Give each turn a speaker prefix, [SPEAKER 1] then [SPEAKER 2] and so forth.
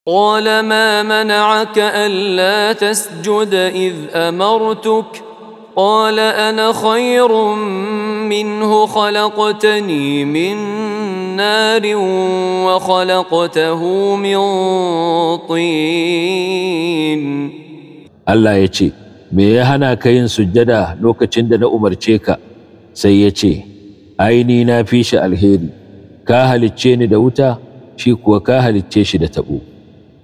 [SPEAKER 1] قال ما منعك ألا تسجد إذ أمرتك قال أنا خير منه خلقتني من نار وخلقته من طين.
[SPEAKER 2] Allah ya ce, Me ya hana ka yin sujjada lokacin da na umarce ka? Sai ya ce, Ai, ni na fi shi alheri, ka halicce ni da wuta, shi kuwa ka halicce shi da taɓo.